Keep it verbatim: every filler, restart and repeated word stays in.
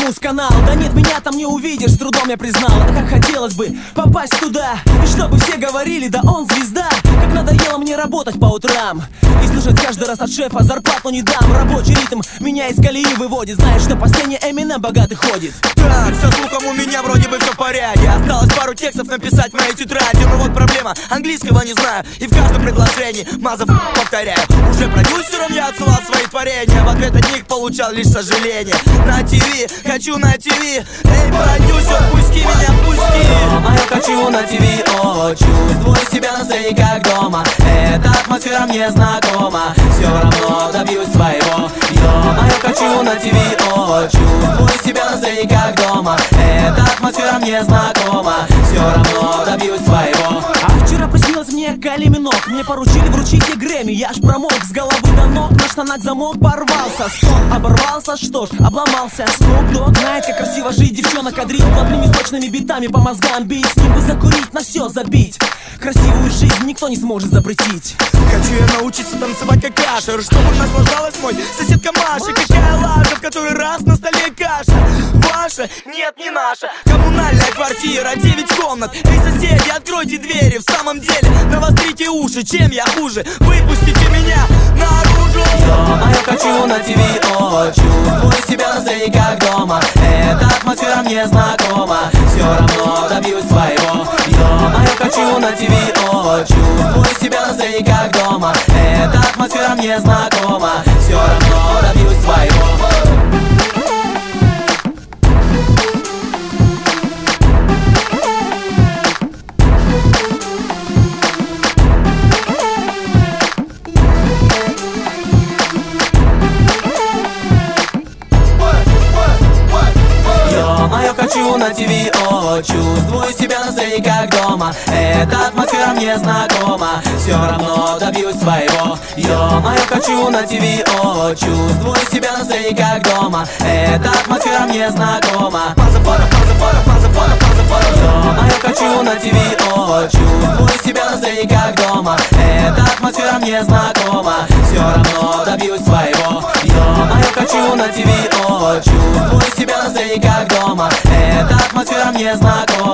Муз-канал. Да нет, меня там не увидишь, с трудом я признал. А как хотелось бы попасть туда, и чтобы все говорили, да он звезда. Как надоело мне работать по утрам и слышать каждый раз от шефа: зарплату не дам. Рабочий ритм меня из колеи выводит. Знаешь, что по сцене Эминем богатый ходит. Так, со слухом у меня вроде бы все в порядке. Осталось пару текстов написать в моей тетради. Но вот проблема, английского не знаю, и в каждом предложении мазов повторяю. Уже продюсером я отсылал свои творения, в ответ от них получал лишь сожаление. На ТВ, хочу на ТВ. Эй, продюсер, пусти меня, пусти. Ё-моё, хочу на ТВ, о, чувствую себя на сцене как дома. Эта атмосфера мне знакома, все равно добьюсь своего. Ё-моё, хочу на ТВ, о, чувствую себя на сцене как дома. Эта атмосфера мне знакома, все равно добьюсь своего. А вчера приснилось мне Кайли Миноуг. Мне поручили вручить ей Грэмми. Я аж промок с головы до ног, на штанах замок порвался. Сон оборвался, что ж, обломался. Snoop Dogg знает, как красиво жить. Девчонок кадрит плотными сочными битами по мозгам бить. С ним бы закурить, на все забить. Красивую жизнь никто не сможет запретить. Хочу я научиться танцевать как Кашер, чтобы наслаждалась мой соседка Маша. Какая лажа, в который раз на столе каша. Ваша? Нет, не наша. Коммунальная квартира, девять комнат. Эй, соседи, откройте двери. В самом деле, навострите уши. Чем я хуже? Выпустите меня наружу. Ё-моё, хочу на ТВ, о, чувствую себя на сцене как дома. Эта атмосфера мне знакома, все равно добьюсь своего. Ё-моё, хочу на ТВ, о, чувствую себя на сцене как дома. Эта атмосфера мне знакома, все равно добьюсь своего. Ё-моё, хочу на ТВ, о, чувствую себя на сцене как дома. Эта атмосфера мне знакома, все равно добьюсь своего. Ё-моё, хочу на ТВ, о, чувствую себя на сцене как дома. Эта атмосфера мне знакома. Ё-моё, хочу на ТВ, о, чувствую себя на сцене как дома. Эта атмосфера мне знакома, все равно добьюсь своего. Ё-моё, хочу на ТВ, о, чувствую себя на сцене как дома. Эта атмосфера мне знакома.